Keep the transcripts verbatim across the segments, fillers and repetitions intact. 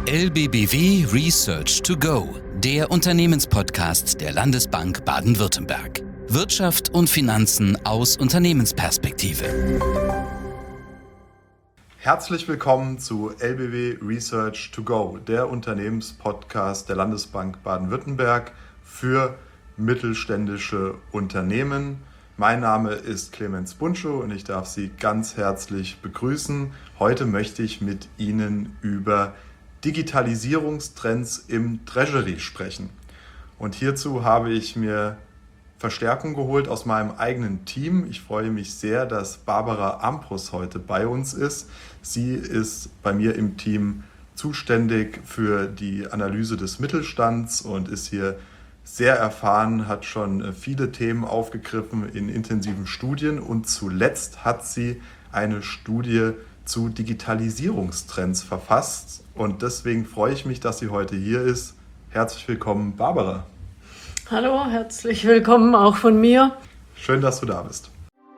L B B W Research to Go, der Unternehmenspodcast der Landesbank Baden-Württemberg. Wirtschaft und Finanzen aus Unternehmensperspektive. Herzlich willkommen zu L B B W Research to Go, der Unternehmenspodcast der Landesbank Baden-Württemberg für mittelständische Unternehmen. Mein Name ist Clemens Buntschow und ich darf Sie ganz herzlich begrüßen. Heute möchte ich mit Ihnen über Digitalisierungstrends im Treasury sprechen. Und hierzu habe ich mir Verstärkung geholt aus meinem eigenen Team. Ich freue mich sehr, dass Barbara Amprus heute bei uns ist. Sie ist bei mir im Team zuständig für die Analyse des Mittelstands und ist hier sehr erfahren, hat schon viele Themen aufgegriffen in intensiven Studien und zuletzt hat sie eine Studie zu Digitalisierungstrends verfasst. Und deswegen freue ich mich, dass sie heute hier ist. Herzlich willkommen, Barbara. Hallo, herzlich willkommen auch von mir. Schön, dass du da bist.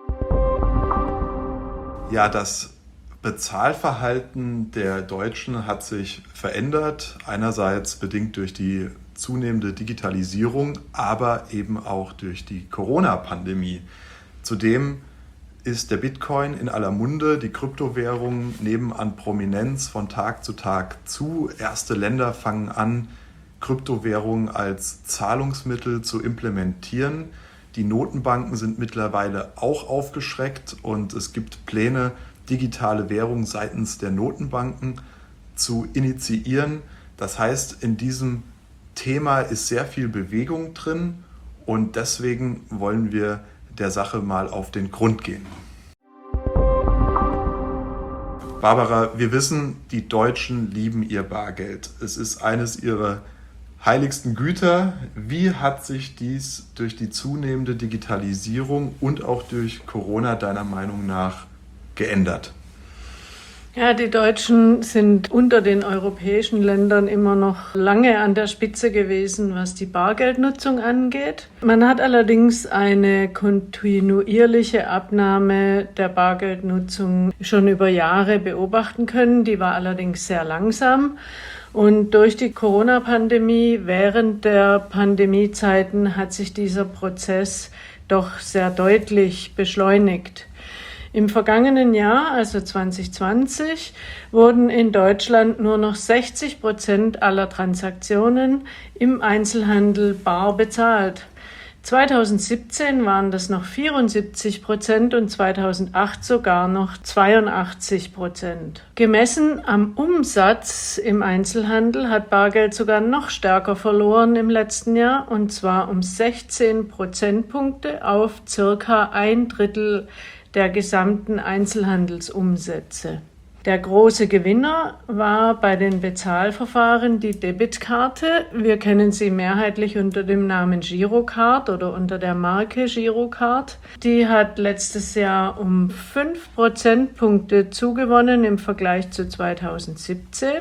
Ja, das Bezahlverhalten der Deutschen hat sich verändert. Einerseits bedingt durch die zunehmende Digitalisierung, aber eben auch durch die Corona-Pandemie. Zudem ist der Bitcoin in aller Munde, die Kryptowährungen nehmen an Prominenz von Tag zu Tag zu. Erste Länder fangen an, Kryptowährungen als Zahlungsmittel zu implementieren. Die Notenbanken sind mittlerweile auch aufgeschreckt und es gibt Pläne, digitale Währungen seitens der Notenbanken zu initiieren. Das heißt, in diesem Thema ist sehr viel Bewegung drin und deswegen wollen wir der Sache mal auf den Grund gehen. Barbara, wir wissen, die Deutschen lieben ihr Bargeld. Es ist eines ihrer heiligsten Güter. Wie hat sich dies durch die zunehmende Digitalisierung und auch durch Corona deiner Meinung nach geändert? Ja, die Deutschen sind unter den europäischen Ländern immer noch lange an der Spitze gewesen, was die Bargeldnutzung angeht. Man hat allerdings eine kontinuierliche Abnahme der Bargeldnutzung schon über Jahre beobachten können. Die war allerdings sehr langsam. Und durch die Corona-Pandemie, während der Pandemiezeiten, hat sich dieser Prozess doch sehr deutlich beschleunigt. Im vergangenen Jahr, also zwanzig zwanzig, wurden in Deutschland nur noch sechzig Prozent aller Transaktionen im Einzelhandel bar bezahlt. zweitausendsiebzehn waren das noch vierundsiebzig Prozent und zweitausendacht sogar noch zweiundachtzig Prozent. Gemessen am Umsatz im Einzelhandel hat Bargeld sogar noch stärker verloren im letzten Jahr, und zwar um sechzehn Prozentpunkte auf circa ein Drittel der gesamten Einzelhandelsumsätze. Der große Gewinner war bei den Bezahlverfahren die Debitkarte. Wir kennen sie mehrheitlich unter dem Namen Girocard oder unter der Marke Girocard. Die hat letztes Jahr um fünf Prozentpunkte zugewonnen im Vergleich zu zweitausendsiebzehn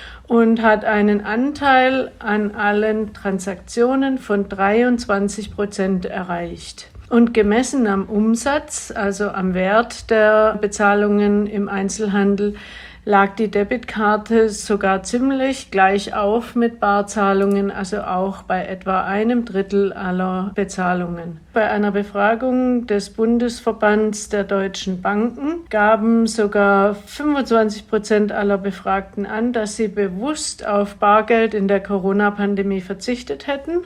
und hat einen Anteil an allen Transaktionen von dreiundzwanzig Prozent erreicht. Und gemessen am Umsatz, also am Wert der Bezahlungen im Einzelhandel, lag die Debitkarte sogar ziemlich gleich auf mit Barzahlungen, also auch bei etwa einem Drittel aller Bezahlungen. Bei einer Befragung des Bundesverbands der deutschen Banken gaben sogar fünfundzwanzig Prozent aller Befragten an, dass sie bewusst auf Bargeld in der Corona-Pandemie verzichtet hätten.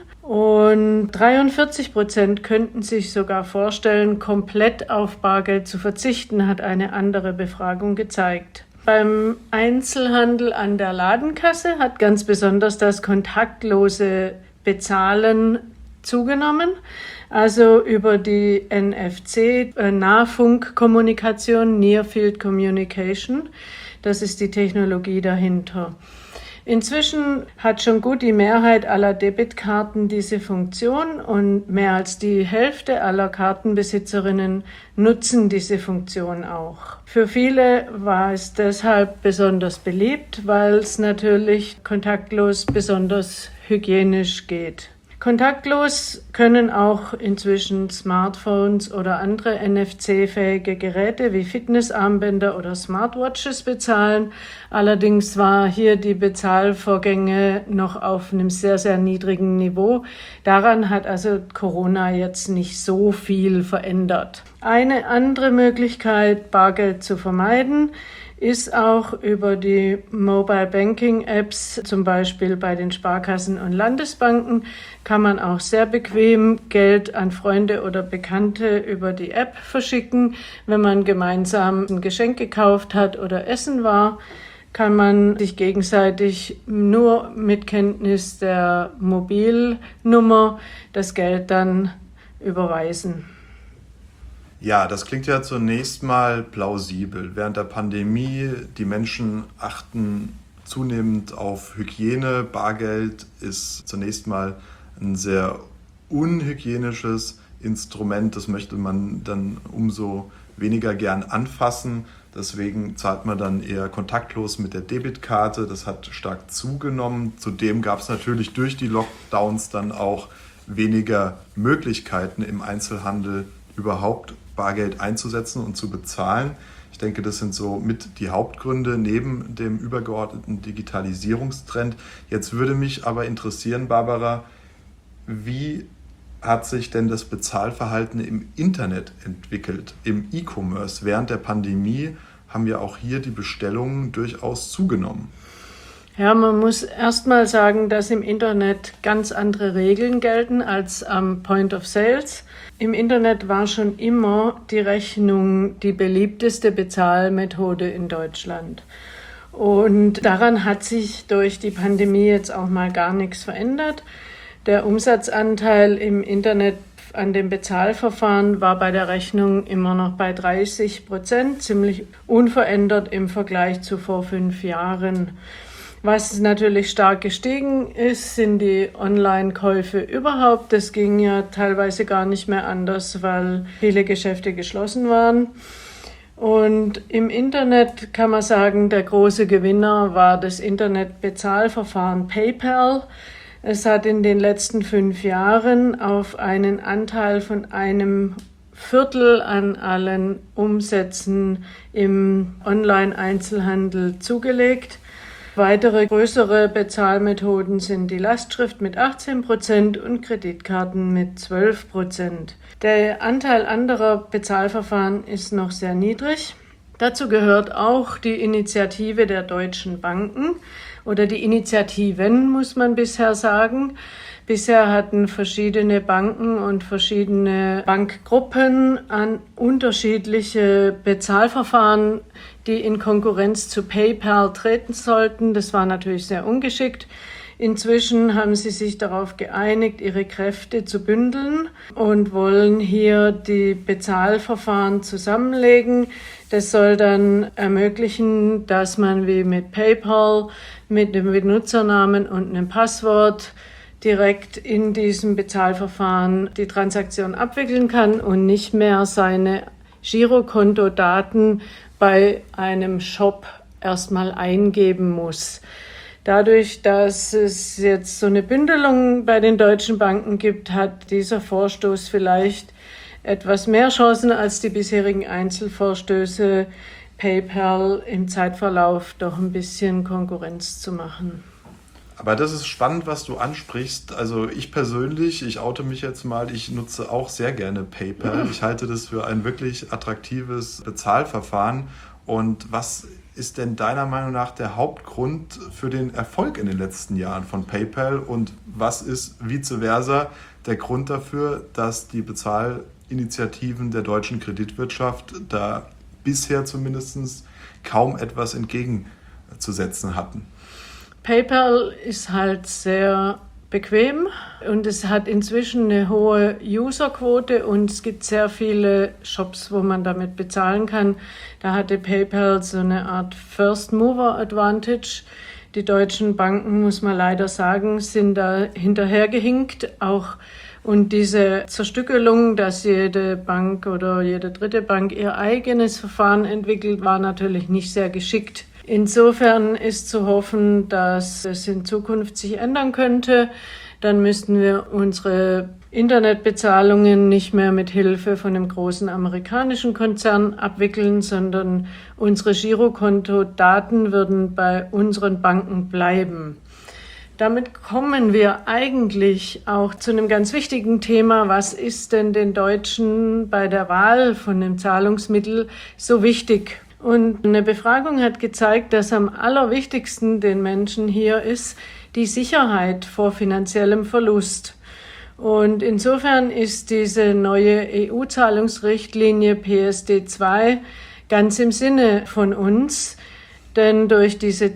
Und dreiundvierzig Prozent könnten sich sogar vorstellen, komplett auf Bargeld zu verzichten, hat eine andere Befragung gezeigt. Beim Einzelhandel an der Ladenkasse hat ganz besonders das kontaktlose Bezahlen zugenommen, also über die N F C, äh, Nahfunkkommunikation, Near Field Communication. Das ist die Technologie dahinter. Inzwischen hat schon gut die Mehrheit aller Debitkarten diese Funktion und mehr als die Hälfte aller Kartenbesitzerinnen nutzen diese Funktion auch. Für viele war es deshalb besonders beliebt, weil es natürlich kontaktlos besonders hygienisch geht. Kontaktlos können auch inzwischen Smartphones oder andere N F C-fähige Geräte wie Fitnessarmbänder oder Smartwatches bezahlen. Allerdings war hier die Bezahlvorgänge noch auf einem sehr, sehr niedrigen Niveau. Daran hat also Corona jetzt nicht so viel verändert. Eine andere Möglichkeit, Bargeld zu vermeiden, ist auch über die Mobile Banking Apps, zum Beispiel bei den Sparkassen und Landesbanken, kann man auch sehr bequem Geld an Freunde oder Bekannte über die App verschicken. Wenn man gemeinsam ein Geschenk gekauft hat oder essen war, kann man sich gegenseitig nur mit Kenntnis der Mobilnummer das Geld dann überweisen. Ja, das klingt ja zunächst mal plausibel. Während der Pandemie, die Menschen achten zunehmend auf Hygiene. Bargeld ist zunächst mal ein sehr unhygienisches Instrument. Das möchte man dann umso weniger gern anfassen. Deswegen zahlt man dann eher kontaktlos mit der Debitkarte. Das hat stark zugenommen. Zudem gab es natürlich durch die Lockdowns dann auch weniger Möglichkeiten im Einzelhandel überhaupt Bargeld einzusetzen und zu bezahlen. Ich denke, das sind so mit die Hauptgründe neben dem übergeordneten Digitalisierungstrend. Jetzt würde mich aber interessieren, Barbara, wie hat sich denn das Bezahlverhalten im Internet entwickelt, im E-Commerce? Während der Pandemie haben ja auch hier die Bestellungen durchaus zugenommen. Ja, man muss erst mal sagen, dass im Internet ganz andere Regeln gelten als am Point of Sales. Im Internet war schon immer die Rechnung die beliebteste Bezahlmethode in Deutschland. Und daran hat sich durch die Pandemie jetzt auch mal gar nichts verändert. Der Umsatzanteil im Internet an dem Bezahlverfahren war bei der Rechnung immer noch bei dreißig Prozent, ziemlich unverändert im Vergleich zu vor fünf Jahren. Was natürlich stark gestiegen ist, sind die Online-Käufe überhaupt. Das ging ja teilweise gar nicht mehr anders, weil viele Geschäfte geschlossen waren. Und im Internet kann man sagen, der große Gewinner war das Internetbezahlverfahren PayPal. Es hat in den letzten fünf Jahren auf einen Anteil von einem Viertel an allen Umsätzen im Online-Einzelhandel zugelegt. Weitere größere Bezahlmethoden sind die Lastschrift mit achtzehn Prozent und Kreditkarten mit zwölf Prozent. Der Anteil anderer Bezahlverfahren ist noch sehr niedrig. Dazu gehört auch die Initiative der deutschen Banken oder die Initiativen, muss man bisher sagen. Bisher hatten verschiedene Banken und verschiedene Bankgruppen an unterschiedliche Bezahlverfahren, die in Konkurrenz zu PayPal treten sollten. Das war natürlich sehr ungeschickt. Inzwischen haben sie sich darauf geeinigt, ihre Kräfte zu bündeln und wollen hier die Bezahlverfahren zusammenlegen. Das soll dann ermöglichen, dass man wie mit PayPal mit dem Benutzernamen und einem Passwort direkt in diesem Bezahlverfahren die Transaktion abwickeln kann und nicht mehr seine Girokontodaten bei einem Shop erstmal eingeben muss. Dadurch, dass es jetzt so eine Bündelung bei den deutschen Banken gibt, hat dieser Vorstoß vielleicht etwas mehr Chancen als die bisherigen Einzelvorstöße, PayPal im Zeitverlauf doch ein bisschen Konkurrenz zu machen. Aber das ist spannend, was du ansprichst. Also ich persönlich, ich oute mich jetzt mal, ich nutze auch sehr gerne PayPal. Ich halte das für ein wirklich attraktives Bezahlverfahren. Und was ist denn deiner Meinung nach der Hauptgrund für den Erfolg in den letzten Jahren von PayPal? Und was ist vice versa der Grund dafür, dass die Bezahlinitiativen der deutschen Kreditwirtschaft da bisher zumindest kaum etwas entgegenzusetzen hatten? PayPal ist halt sehr bequem und es hat inzwischen eine hohe Userquote und es gibt sehr viele Shops, wo man damit bezahlen kann. Da hatte PayPal so eine Art First Mover Advantage. Die deutschen Banken, muss man leider sagen, sind da hinterhergehinkt. Auch und diese Zerstückelung, dass jede Bank oder jede dritte Bank ihr eigenes Verfahren entwickelt, war natürlich nicht sehr geschickt. Insofern ist zu hoffen, dass es in Zukunft sich ändern könnte, dann müssten wir unsere Internetbezahlungen nicht mehr mit Hilfe von einem großen amerikanischen Konzern abwickeln, sondern unsere Girokontodaten würden bei unseren Banken bleiben. Damit kommen wir eigentlich auch zu einem ganz wichtigen Thema. Was ist denn den Deutschen bei der Wahl von einem Zahlungsmittel so wichtig? Und eine Befragung hat gezeigt, dass am allerwichtigsten den Menschen hier ist die Sicherheit vor finanziellem Verlust. Und insofern ist diese neue E U-Zahlungsrichtlinie P S D zwei ganz im Sinne von uns, denn durch diese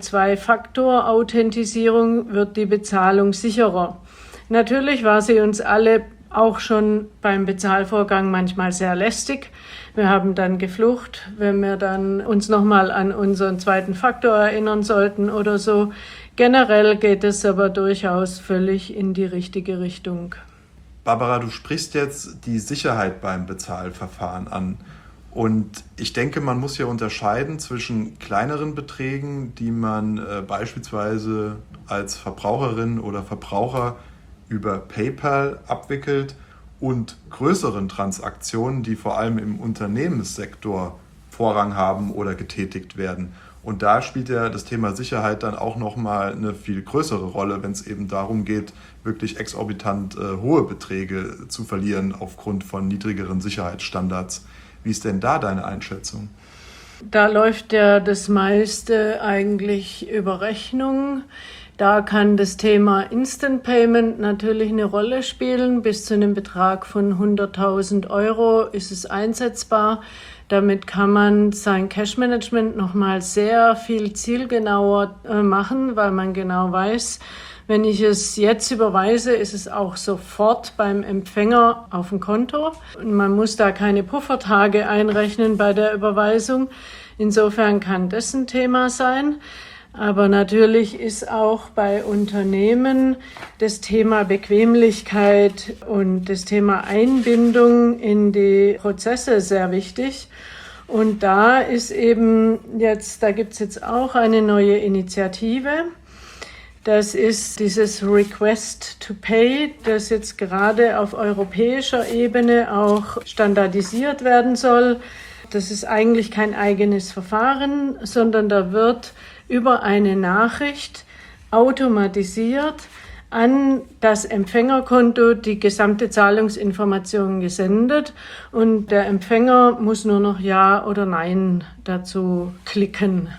Zwei-Faktor-Authentisierung wird die Bezahlung sicherer. Natürlich war sie uns alle auch schon beim Bezahlvorgang manchmal sehr lästig. Wir haben dann geflucht, wenn wir dann uns nochmal an unseren zweiten Faktor erinnern sollten oder so. Generell geht es aber durchaus völlig in die richtige Richtung. Barbara, du sprichst jetzt die Sicherheit beim Bezahlverfahren an. Und ich denke, man muss hier unterscheiden zwischen kleineren Beträgen, die man äh, beispielsweise als Verbraucherin oder Verbraucher über PayPal abwickelt und größeren Transaktionen, die vor allem im Unternehmenssektor Vorrang haben oder getätigt werden. Und da spielt ja das Thema Sicherheit dann auch nochmal eine viel größere Rolle, wenn es eben darum geht, wirklich exorbitant äh, hohe Beträge zu verlieren aufgrund von niedrigeren Sicherheitsstandards. Wie ist denn da deine Einschätzung? Da läuft ja das meiste eigentlich über Rechnung. Da kann das Thema Instant Payment natürlich eine Rolle spielen. Bis zu einem Betrag von hunderttausend Euro ist es einsetzbar. Damit kann man sein Cash-Management nochmal sehr viel zielgenauer äh, machen, weil man genau weiß, wenn ich es jetzt überweise, ist es auch sofort beim Empfänger auf dem Konto. Und man muss da keine Puffertage einrechnen bei der Überweisung. Insofern kann das ein Thema sein. Aber natürlich ist auch bei Unternehmen das Thema Bequemlichkeit und das Thema Einbindung in die Prozesse sehr wichtig. Und da ist eben jetzt, da gibt es jetzt auch eine neue Initiative. Das ist dieses Request to Pay, das jetzt gerade auf europäischer Ebene auch standardisiert werden soll. Das ist eigentlich kein eigenes Verfahren, sondern da wird über eine Nachricht automatisiert an das Empfängerkonto die gesamte Zahlungsinformation gesendet und der Empfänger muss nur noch Ja oder Nein dazu klicken.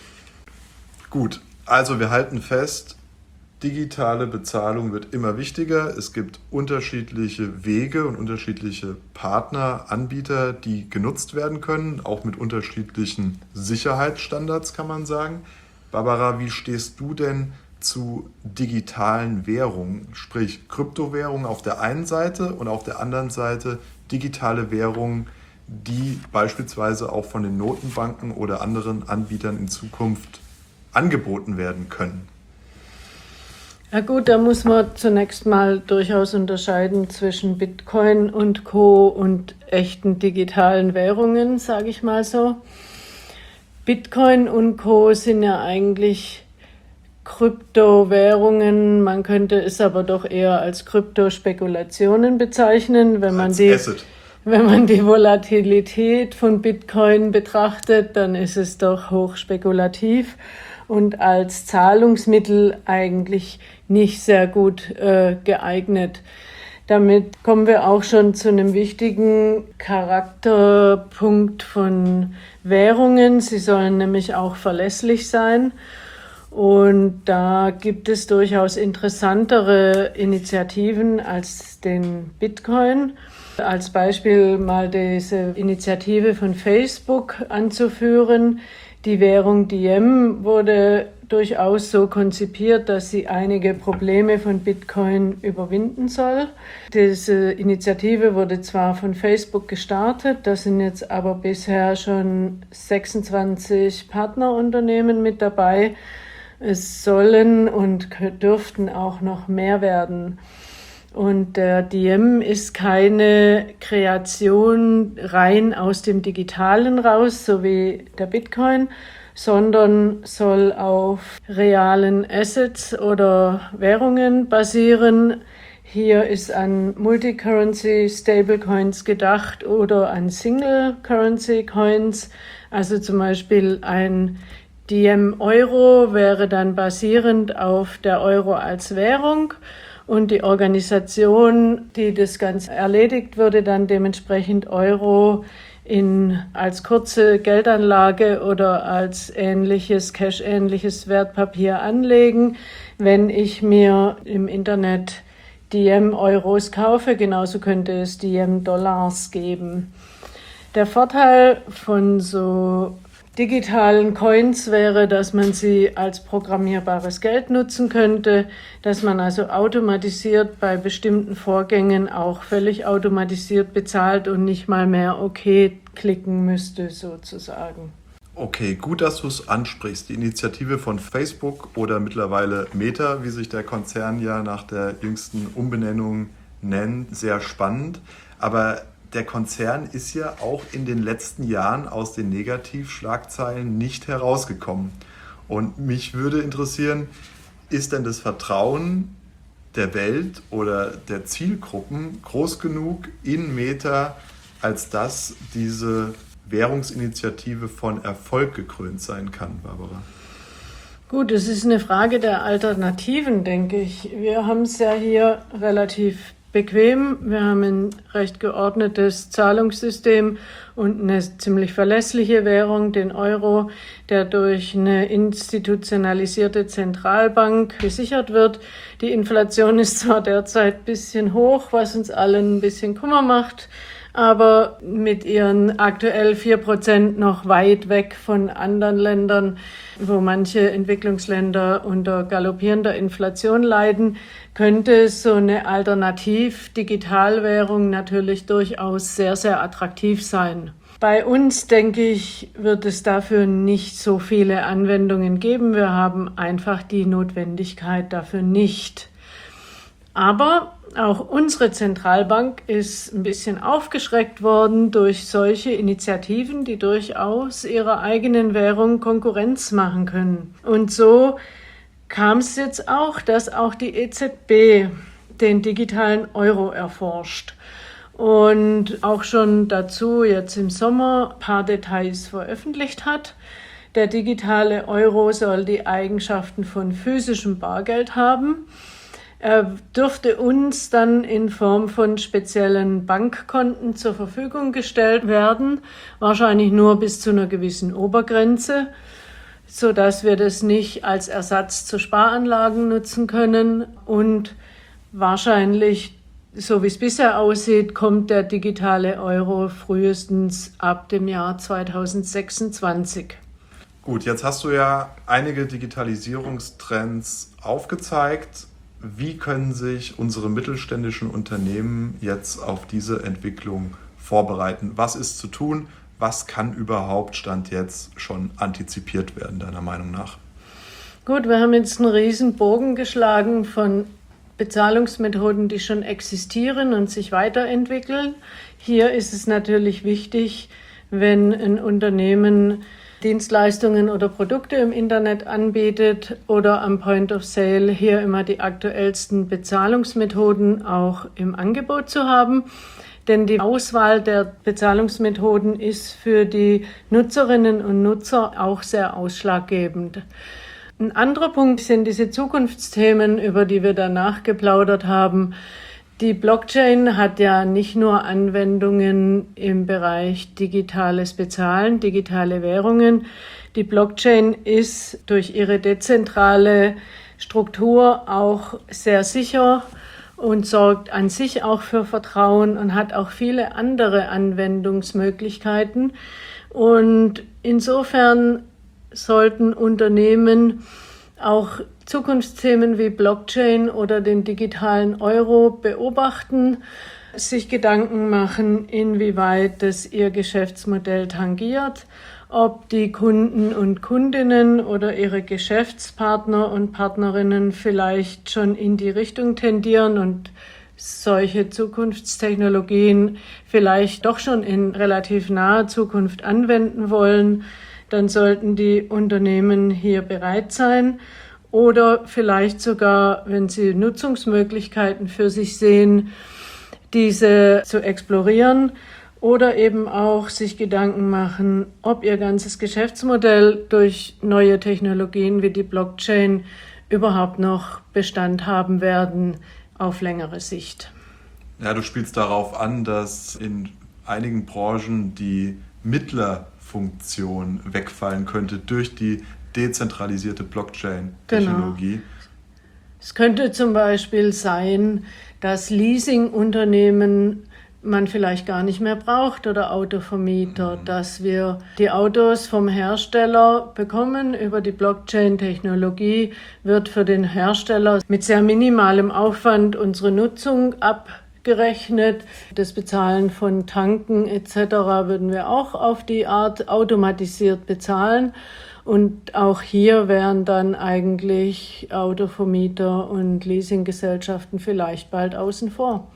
Gut, also wir halten fest, digitale Bezahlung wird immer wichtiger. Es gibt unterschiedliche Wege und unterschiedliche Partner, Anbieter, die genutzt werden können, auch mit unterschiedlichen Sicherheitsstandards, kann man sagen. Barbara, wie stehst du denn zu digitalen Währungen, sprich Kryptowährungen auf der einen Seite und auf der anderen Seite digitale Währungen, die beispielsweise auch von den Notenbanken oder anderen Anbietern in Zukunft angeboten werden können? Ja gut, da muss man zunächst mal durchaus unterscheiden zwischen Bitcoin und Co. und echten digitalen Währungen, sage ich mal so. Bitcoin und Co. sind ja eigentlich Kryptowährungen, man könnte es aber doch eher als Kryptospekulationen bezeichnen, wenn man die, wenn man die Volatilität von Bitcoin betrachtet, dann ist es doch hochspekulativ und als Zahlungsmittel eigentlich nicht sehr gut äh, geeignet. Damit kommen wir auch schon zu einem wichtigen Charakterpunkt von Währungen. Sie sollen nämlich auch verlässlich sein. Und da gibt es durchaus interessantere Initiativen als den Bitcoin. Als Beispiel mal diese Initiative von Facebook anzuführen. Die Währung Diem wurde durchaus so konzipiert, dass sie einige Probleme von Bitcoin überwinden soll. Diese Initiative wurde zwar von Facebook gestartet, da sind jetzt aber bisher schon sechsundzwanzig Partnerunternehmen mit dabei. Es sollen und dürften auch noch mehr werden. Und der Diem ist keine Kreation rein aus dem Digitalen raus, so wie der Bitcoin, sondern soll auf realen Assets oder Währungen basieren. Hier ist an Multicurrency Stablecoins gedacht oder an Single Currency Coins. Also zum Beispiel ein D M-Euro wäre dann basierend auf der Euro als Währung und die Organisation, die das Ganze erledigt, würde dann dementsprechend Euro in, als kurze Geldanlage oder als ähnliches, Cash-ähnliches Wertpapier anlegen. Wenn ich mir im Internet D M-Euros kaufe, genauso könnte es D M-Dollars geben. Der Vorteil von so digitalen Coins wäre, dass man sie als programmierbares Geld nutzen könnte, dass man also automatisiert bei bestimmten Vorgängen auch völlig automatisiert bezahlt und nicht mal mehr okay klicken müsste sozusagen. Okay, gut, dass du es ansprichst. Die Initiative von Facebook oder mittlerweile Meta, wie sich der Konzern ja nach der jüngsten Umbenennung nennt, sehr spannend. Aber der Konzern ist ja auch in den letzten Jahren aus den Negativschlagzeilen nicht herausgekommen. Und mich würde interessieren, ist denn das Vertrauen der Welt oder der Zielgruppen groß genug in Meta, als dass diese Währungsinitiative von Erfolg gekrönt sein kann, Barbara? Gut, es ist eine Frage der Alternativen, denke ich. Wir haben es ja hier relativ bequem. Wir haben ein recht geordnetes Zahlungssystem und eine ziemlich verlässliche Währung, den Euro, der durch eine institutionalisierte Zentralbank gesichert wird. Die Inflation ist zwar derzeit ein bisschen hoch, was uns allen ein bisschen Kummer macht, aber mit ihren aktuell vier Prozent noch weit weg von anderen Ländern, wo manche Entwicklungsländer unter galoppierender Inflation leiden, könnte so eine Alternativ-Digitalwährung natürlich durchaus sehr, sehr attraktiv sein. Bei uns, denke ich, wird es dafür nicht so viele Anwendungen geben. Wir haben einfach die Notwendigkeit dafür nicht. Aber auch unsere Zentralbank ist ein bisschen aufgeschreckt worden durch solche Initiativen, die durchaus ihrer eigenen Währung Konkurrenz machen können. Und so kam es jetzt auch, dass auch die E Z B den digitalen Euro erforscht und auch schon dazu jetzt im Sommer ein paar Details veröffentlicht hat. Der digitale Euro soll die Eigenschaften von physischem Bargeld haben. Er dürfte uns dann in Form von speziellen Bankkonten zur Verfügung gestellt werden, wahrscheinlich nur bis zu einer gewissen Obergrenze, sodass wir das nicht als Ersatz zu Sparanlagen nutzen können. Und wahrscheinlich, so wie es bisher aussieht, kommt der digitale Euro frühestens ab dem Jahr zweitausendsechsundzwanzig. Gut, jetzt hast du ja einige Digitalisierungstrends aufgezeigt. Wie können sich unsere mittelständischen Unternehmen jetzt auf diese Entwicklung vorbereiten? Was ist zu tun? Was kann überhaupt Stand jetzt schon antizipiert werden, deiner Meinung nach? Gut, wir haben jetzt einen riesen Bogen geschlagen von Bezahlungsmethoden, die schon existieren und sich weiterentwickeln. Hier ist es natürlich wichtig, wenn ein Unternehmen Dienstleistungen oder Produkte im Internet anbietet oder am Point of Sale, hier immer die aktuellsten Bezahlungsmethoden auch im Angebot zu haben. Denn die Auswahl der Bezahlungsmethoden ist für die Nutzerinnen und Nutzer auch sehr ausschlaggebend. Ein anderer Punkt sind diese Zukunftsthemen, über die wir danach geplaudert haben. Die Blockchain hat ja nicht nur Anwendungen im Bereich digitales Bezahlen, digitale Währungen. Die Blockchain ist durch ihre dezentrale Struktur auch sehr sicher und sorgt an sich auch für Vertrauen und hat auch viele andere Anwendungsmöglichkeiten. Und insofern sollten Unternehmen auch Zukunftsthemen wie Blockchain oder den digitalen Euro beobachten, sich Gedanken machen, inwieweit das ihr Geschäftsmodell tangiert, ob die Kunden und Kundinnen oder ihre Geschäftspartner und Partnerinnen vielleicht schon in die Richtung tendieren und solche Zukunftstechnologien vielleicht doch schon in relativ naher Zukunft anwenden wollen. dann sollten die Unternehmen hier bereit sein oder vielleicht sogar, wenn sie Nutzungsmöglichkeiten für sich sehen, diese zu explorieren oder eben auch sich Gedanken machen, ob ihr ganzes Geschäftsmodell durch neue Technologien wie die Blockchain überhaupt noch Bestand haben werden auf längere Sicht. Ja, du spielst darauf an, dass in einigen Branchen die Mittlerfunktion wegfallen könnte durch die dezentralisierte Blockchain-Technologie. Genau. Es könnte zum Beispiel sein, dass Leasingunternehmen man vielleicht gar nicht mehr braucht oder Autovermieter, mhm. dass wir die Autos vom Hersteller bekommen. Über die Blockchain-Technologie wird für den Hersteller mit sehr minimalem Aufwand unsere Nutzung abgerechnet. Das Bezahlen von Tanken et cetera würden wir auch auf die Art automatisiert bezahlen. Und auch hier wären dann eigentlich Autovermieter und Leasinggesellschaften vielleicht bald außen vor.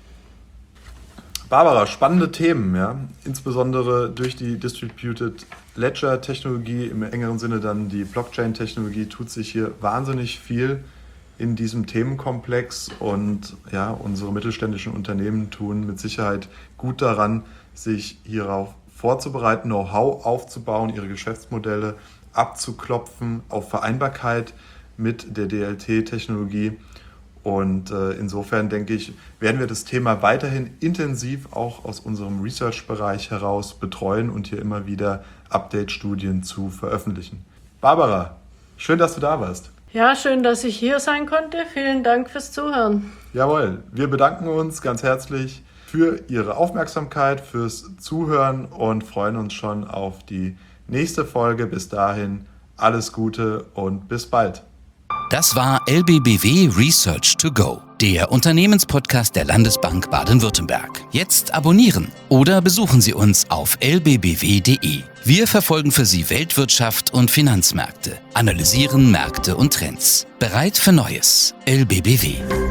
Barbara, spannende Themen, ja. Insbesondere durch die Distributed Ledger Technologie, im engeren Sinne dann die Blockchain Technologie, tut sich hier wahnsinnig viel in diesem Themenkomplex und ja, unsere mittelständischen Unternehmen tun mit Sicherheit gut daran, sich hierauf vorzubereiten, Know-how aufzubauen, ihre Geschäftsmodelle abzuklopfen auf Vereinbarkeit mit der D L T-Technologie. Und äh, insofern denke ich, werden wir das Thema weiterhin intensiv auch aus unserem Research-Bereich heraus betreuen und hier immer wieder Update-Studien zu veröffentlichen. Barbara, schön, dass du da warst. Ja, schön, dass ich hier sein konnte. Vielen Dank fürs Zuhören. Jawohl, wir bedanken uns ganz herzlich für Ihre Aufmerksamkeit, fürs Zuhören und freuen uns schon auf die nächste Folge. Bis dahin, alles Gute und bis bald. Das war L B B W Research to Go, der Unternehmenspodcast der Landesbank Baden-Württemberg. Jetzt abonnieren oder besuchen Sie uns auf l b b w punkt d e. Wir verfolgen für Sie Weltwirtschaft und Finanzmärkte, analysieren Märkte und Trends. Bereit für Neues. L B B W.